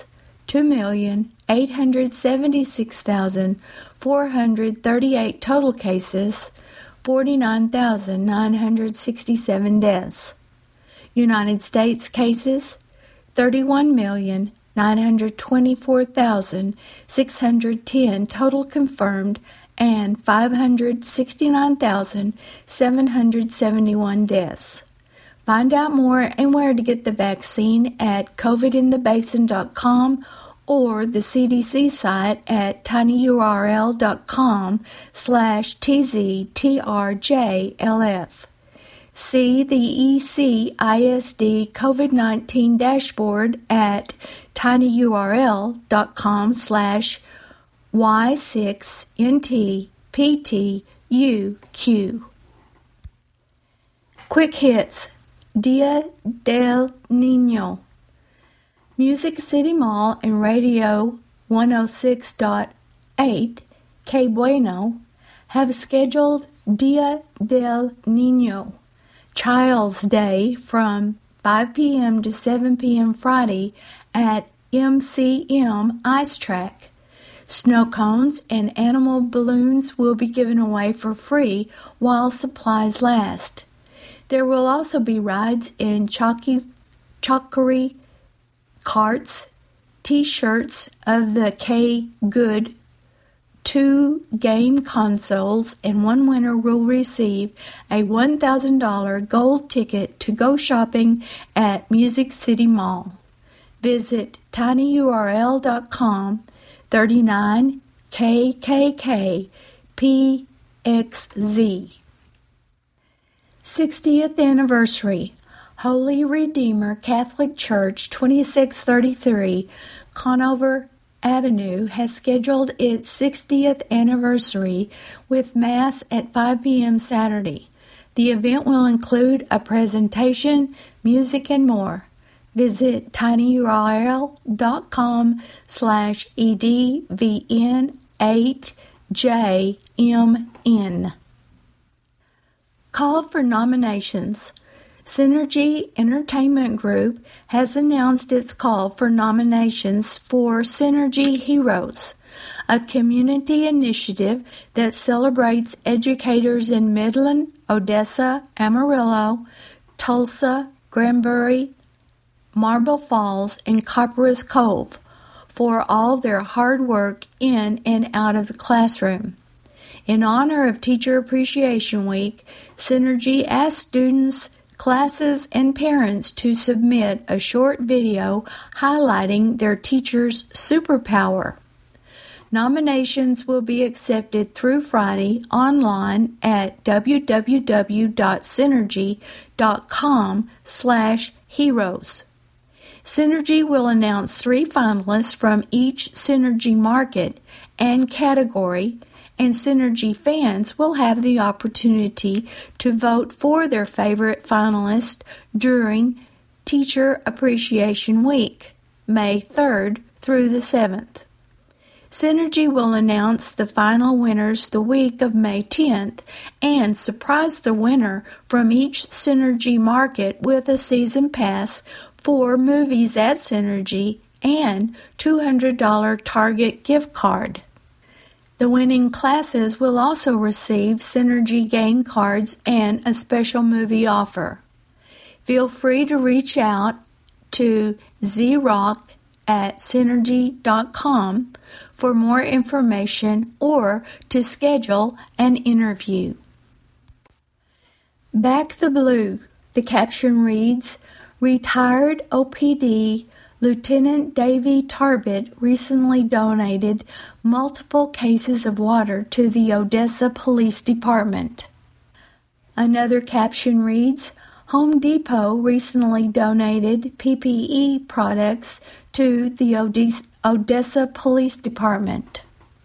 2,876,438 total cases, 49,967 deaths. United States cases, 31,924,610 total confirmed, and 569,771 deaths. Find out more and where to get the vaccine at covidinthebasin.com or the CDC site at tinyurl.com/tztrjlf. See the ECISD COVID-19 dashboard at tinyurl.com/Y6NTPT UQ. Quick hits. Dia del Niño. Music City Mall and Radio 106.8 Que Bueno have scheduled Dia del Niño, Child's Day, from 5 p.m. to 7 p.m. Friday at MCM Ice Track. Snow cones and animal balloons will be given away for free while supplies last. There will also be rides in chalkery carts, T-shirts of the K Good, 2 game consoles, and one winner will receive a $1,000 gold ticket to go shopping at Music City Mall. Visit tinyurl.com 39KKKPXZ. 60th Anniversary. Holy Redeemer Catholic Church, 2633 Conover Avenue, has scheduled its 60th anniversary with Mass at 5 p.m. Saturday. The event will include a presentation, music, and more. Visit tinyurl.com/edvn8jmn. Call for nominations. Synergy Entertainment Group has announced its call for nominations for Synergy Heroes, a community initiative that celebrates educators in Midland, Odessa, Amarillo, Tulsa, Granbury, Marble Falls, and Copperas Cove for all their hard work in and out of the classroom. In honor of Teacher Appreciation Week, Synergy asked students, classes, and parents to submit a short video highlighting their teacher's superpower. Nominations will be accepted through Friday online at www.synergy.com/heroes. Synergy will announce 3 finalists from each Synergy market and category, and Synergy fans will have the opportunity to vote for their favorite finalist during Teacher Appreciation Week, May 3rd through the 7th. Synergy will announce the final winners the week of May 10th and surprise the winner from each Synergy market with a season pass for movies at Synergy and $200 Target gift card. The winning classes will also receive Synergy game cards and a special movie offer. Feel free to reach out to zrock@synergy.com for more information or to schedule an interview. Back the Blue. The caption reads, Retired OPD Lieutenant Davy Tarbett recently donated multiple cases of water to the Odessa Police Department. Another caption reads, Home Depot recently donated PPE products to the Odessa Police Department.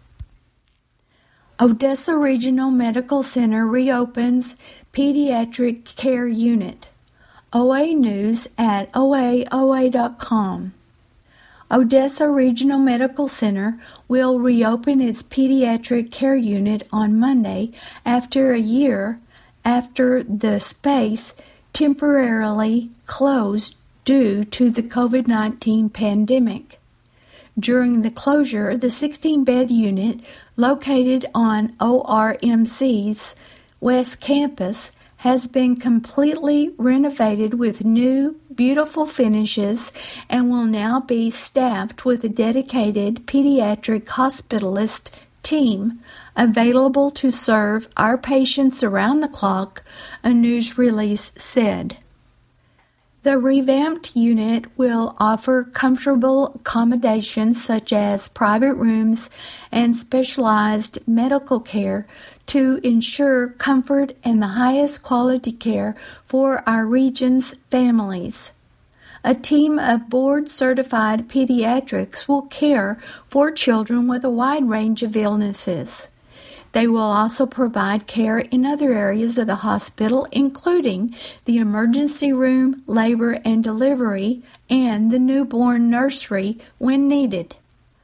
Odessa Regional Medical Center reopens Pediatric Care Unit. OA News at oaoa.com. Odessa Regional Medical Center will reopen its pediatric care unit on Monday after a year after the space temporarily closed due to the COVID-19 pandemic. During the closure, the 16-bed unit located on ORMC's West Campus has been completely renovated with new, beautiful finishes and will now be staffed with a dedicated pediatric hospitalist team available to serve our patients around the clock, a news release said. The revamped unit will offer comfortable accommodations such as private rooms and specialized medical care to ensure comfort and the highest quality care for our region's families. A team of board-certified pediatrics will care for children with a wide range of illnesses. They will also provide care in other areas of the hospital, including the emergency room, labor and delivery, and the newborn nursery when needed.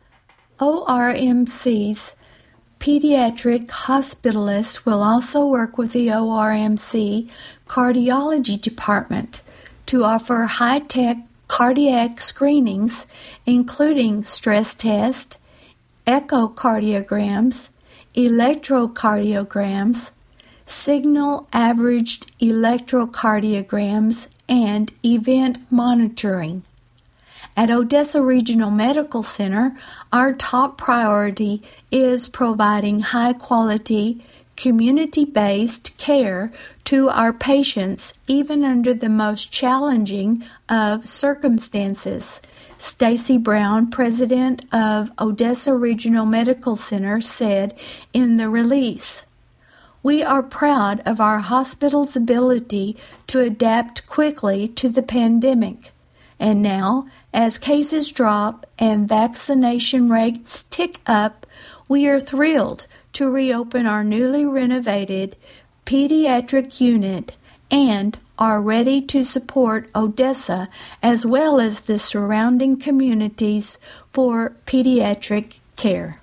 ORMC's pediatric hospitalists will also work with the ORMC cardiology department to offer high-tech cardiac screenings, including stress tests, echocardiograms, electrocardiograms, signal-averaged electrocardiograms, and event monitoring. At Odessa Regional Medical Center, our top priority is providing high-quality, community-based care to our patients, even under the most challenging of circumstances. Stacy Brown, president of Odessa Regional Medical Center, said in the release, "We are proud of our hospital's ability to adapt quickly to the pandemic. And now, as cases drop and vaccination rates tick up, we are thrilled to reopen our newly renovated pediatric unit and are ready to support Odessa as well as the surrounding communities for pediatric care."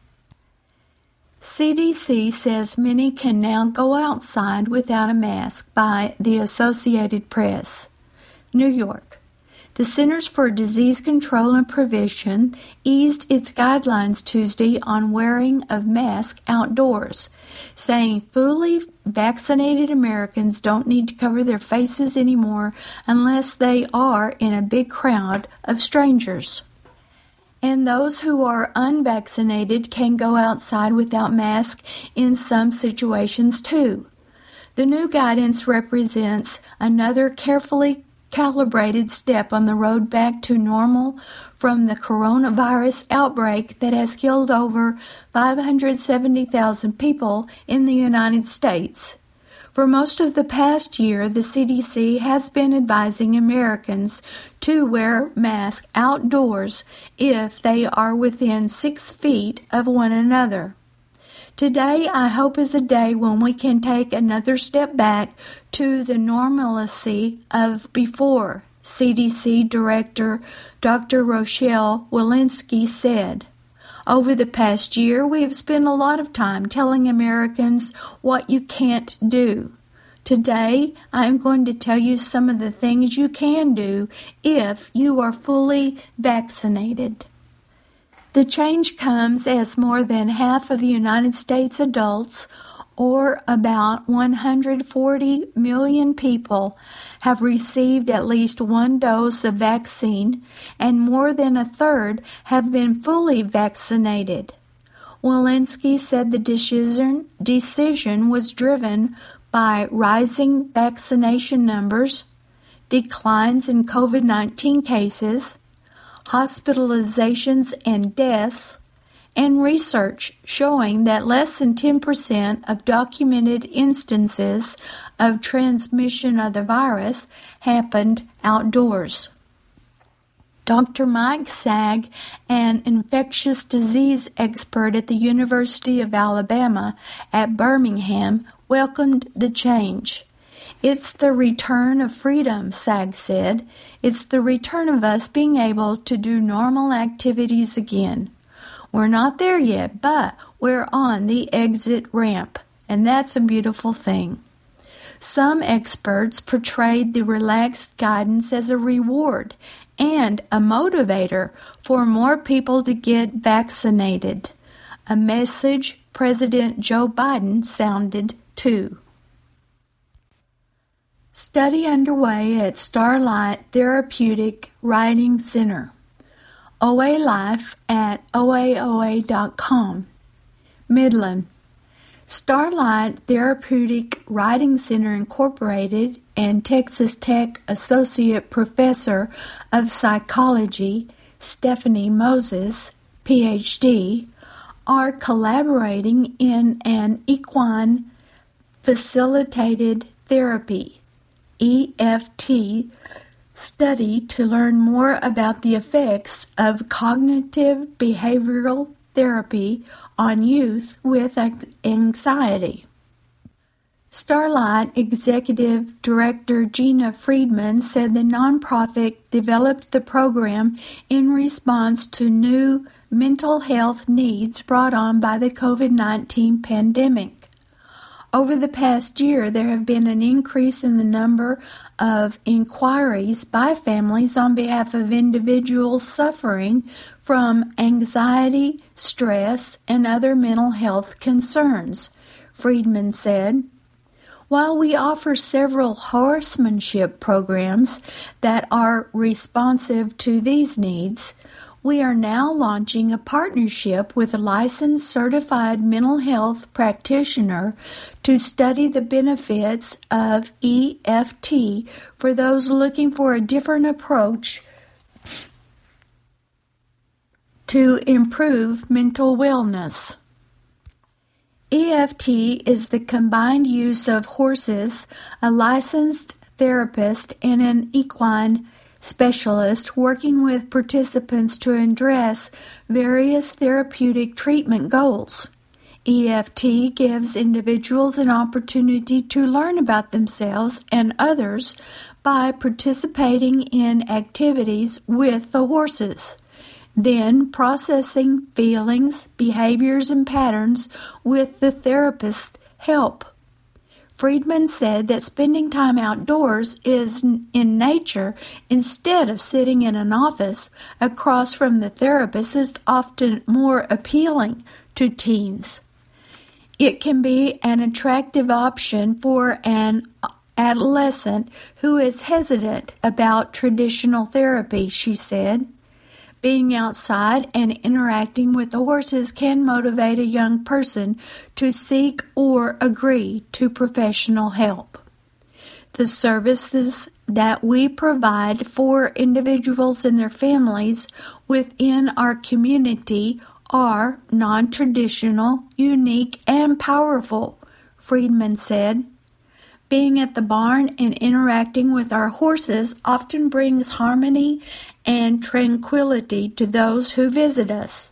CDC says many can now go outside without a mask by the Associated Press. New York. The Centers for Disease Control and Prevention eased its guidelines Tuesday on wearing of masks outdoors, saying fully vaccinated Americans don't need to cover their faces anymore unless they are in a big crowd of strangers. And those who are unvaccinated can go outside without masks in some situations too. The new guidance represents another carefully calibrated step on the road back to normal from the coronavirus outbreak that has killed over 570,000 people in the United States. For most of the past year, the CDC has been advising Americans to wear masks outdoors if they are within 6 feet of one another. Today, I hope, is a day when we can take another step back to the normalcy of before, CDC Director Dr. Rochelle Walensky said. Over the past year, we have spent a lot of time telling Americans what you can't do. Today, I am going to tell you some of the things you can do if you are fully vaccinated. The change comes as more than half of the United States adults, or about 140 million people, have received at least one dose of vaccine, and more than a third have been fully vaccinated. Walensky said the decision was driven by rising vaccination numbers, declines in COVID-19 cases, hospitalizations and deaths, and research showing that less than 10% of documented instances of transmission of the virus happened outdoors. Dr. Mike Sag, an infectious disease expert at the University of Alabama at Birmingham, welcomed the change. "It's the return of freedom," Sag said. "It's the return of us being able to do normal activities again. We're not there yet, but we're on the exit ramp, and that's a beautiful thing." Some experts portrayed the relaxed guidance as a reward and a motivator for more people to get vaccinated, a message President Joe Biden sounded too. Study underway at Starlight Therapeutic Writing Center. OA Life at oaoa.com. Midland. Starlight Therapeutic Writing Center Incorporated and Texas Tech Associate Professor of Psychology Stephanie Moses, Ph.D., are collaborating in an equine facilitated therapy EFT study to learn more about the effects of cognitive behavioral therapy on youth with anxiety. Starlight Executive Director Gina Friedman said the nonprofit developed the program in response to new mental health needs brought on by the COVID-19 pandemic. Over the past year, there have been an increase in the number of inquiries by families on behalf of individuals suffering from anxiety, stress, and other mental health concerns, Friedman said. While we offer several horsemanship programs that are responsive to these needs, we are now launching a partnership with a licensed certified mental health practitioner to study the benefits of EFT for those looking for a different approach to improve mental wellness. EFT is the combined use of horses, a licensed therapist, and an equine specialist working with participants to address various therapeutic treatment goals. EFT gives individuals an opportunity to learn about themselves and others by participating in activities with the horses, then processing feelings, behaviors, and patterns with the therapist's help. Friedman said that spending time outdoors is in nature instead of sitting in an office across from the therapist is often more appealing to teens. It can be an attractive option for an adolescent who is hesitant about traditional therapy, she said. Being outside and interacting with the horses can motivate a young person to seek or agree to professional help. The services that we provide for individuals and their families within our community are non-traditional, unique, and powerful, Friedman said. Being at the barn and interacting with our horses often brings harmony and tranquility to those who visit us.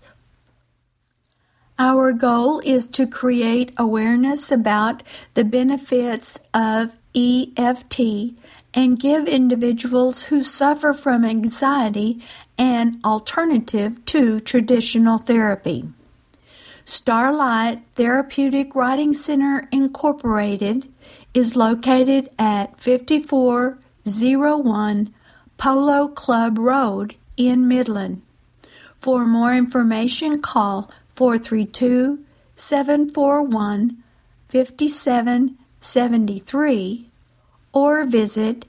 Our goal is to create awareness about the benefits of EFT and give individuals who suffer from anxiety an alternative to traditional therapy. Starlight Therapeutic Writing Center Incorporated is located at 5401 Polo Club Road in Midland. For more information, call 432-741-5773 or visit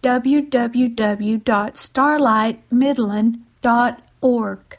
www.starlightmidland.org.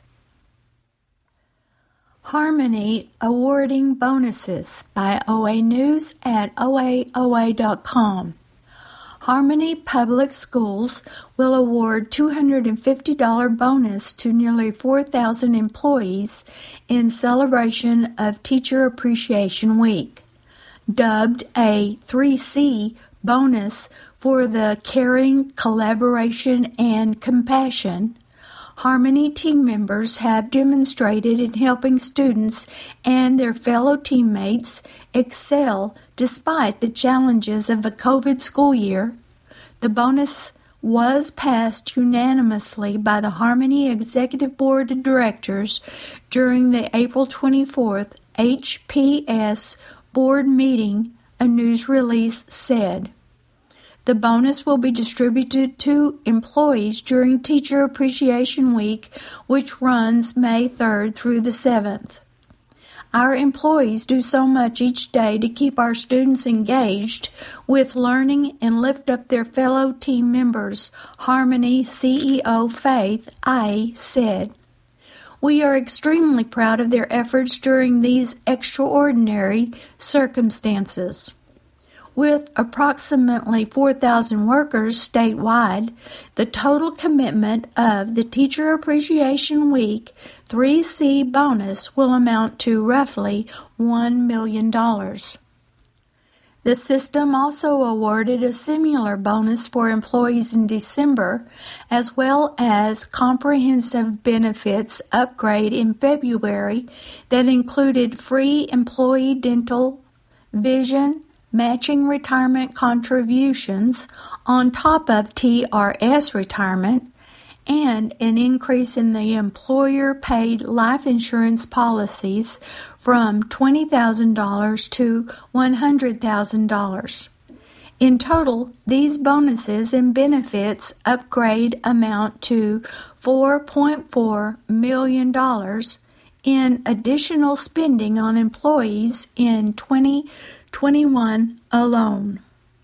Harmony Awarding Bonuses by OA News at oaoa.com. Harmony Public Schools will award $250 bonus to nearly 4,000 employees in celebration of Teacher Appreciation Week. Dubbed a 3C bonus for the caring, collaboration, and compassion, Harmony team members have demonstrated in helping students and their fellow teammates excel despite the challenges of a COVID school year. The bonus was passed unanimously by the Harmony Executive Board of Directors during the April 24th HPS board meeting, a news release said. The bonus will be distributed to employees during Teacher Appreciation Week, which runs May 3rd through the 7th. Our employees do so much each day to keep our students engaged with learning and lift up their fellow team members, Harmony CEO Faith I said. We are extremely proud of their efforts during these extraordinary circumstances. With approximately 4,000 workers statewide, the total commitment of the Teacher Appreciation Week 3C bonus will amount to roughly $1 million. The system also awarded a similar bonus for employees in December, as well as comprehensive benefits upgrade in February that included free employee dental, vision, matching retirement contributions on top of TRS retirement, and an increase in the employer-paid life insurance policies from $20,000 to $100,000. In total, these bonuses and benefits upgrade amount to $4.4 million in additional spending on employees in 2021 alone.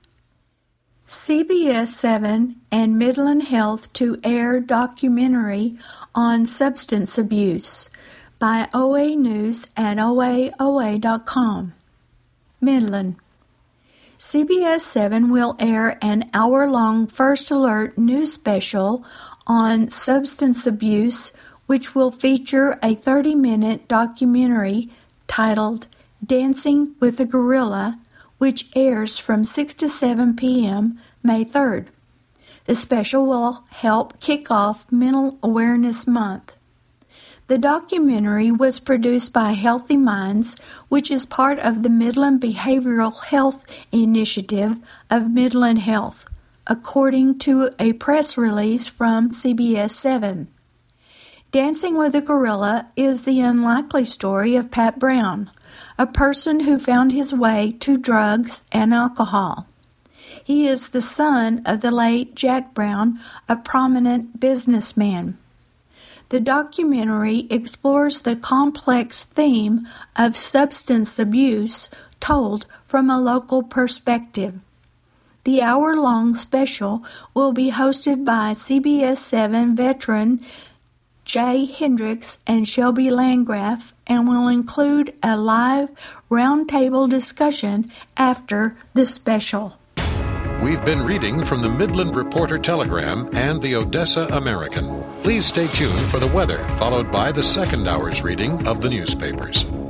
CBS 7 and Midland Health to air documentary on substance abuse by OA News at OAOA.com. Midland. CBS 7 will air an hour-long First Alert news special on substance abuse, which will feature a 30-minute documentary titled Dancing with a Gorilla, which airs from 6 to 7 p.m. May 3rd. The special will help kick off Mental Awareness Month. The documentary was produced by Healthy Minds, which is part of the Midland Behavioral Health Initiative of Midland Health, according to a press release from CBS 7. Dancing with a Gorilla is the unlikely story of Pat Brown, a person who found his way to drugs and alcohol. He is the son of the late Jack Brown, a prominent businessman. The documentary explores the complex theme of substance abuse told from a local perspective. The hour-long special will be hosted by CBS 7 veteran Jay Hendricks and Shelby Landgraf and will include a live roundtable discussion after the special. We've been reading from the Midland Reporter Telegram and the Odessa American. Please stay tuned for the weather, followed by the second hour's reading of the newspapers.